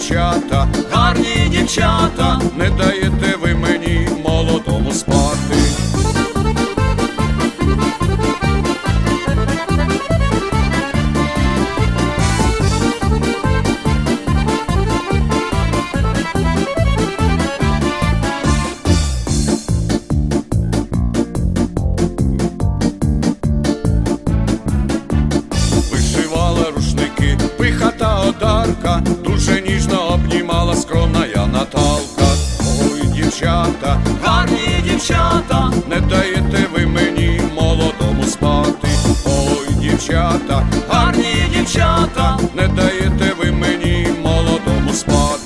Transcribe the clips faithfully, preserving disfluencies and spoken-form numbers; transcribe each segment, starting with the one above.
дівчата, гарні дівчата, не даєте ви мені молодому спати. Одарка дуже ніжно обнімала скромна я Наталка. Ой, дівчата, гарні дівчата, не даєте ви мені молодому спати. Ой, дівчата, гарні дівчата, не даєте ви мені молодому спати.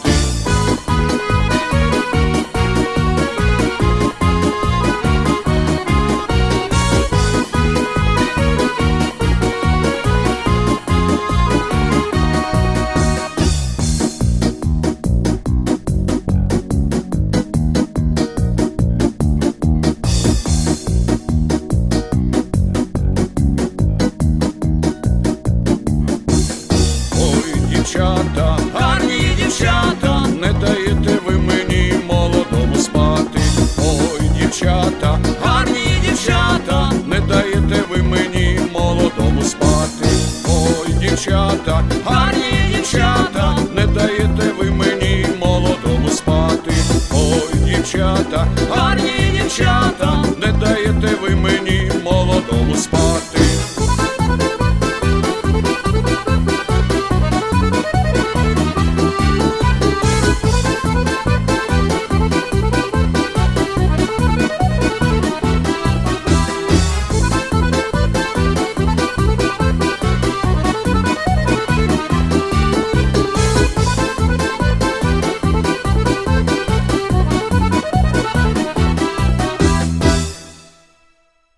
Дівчата, гарні дівчата, не даєте ви мені молодому спати. Ой, дівчата, гарні дівчата, не даєте ви мені молодому спати. Ой, дівчата, гарні дівчата, не даєте ви мені молодому спати. Ой, дівчата, гарні дівчата.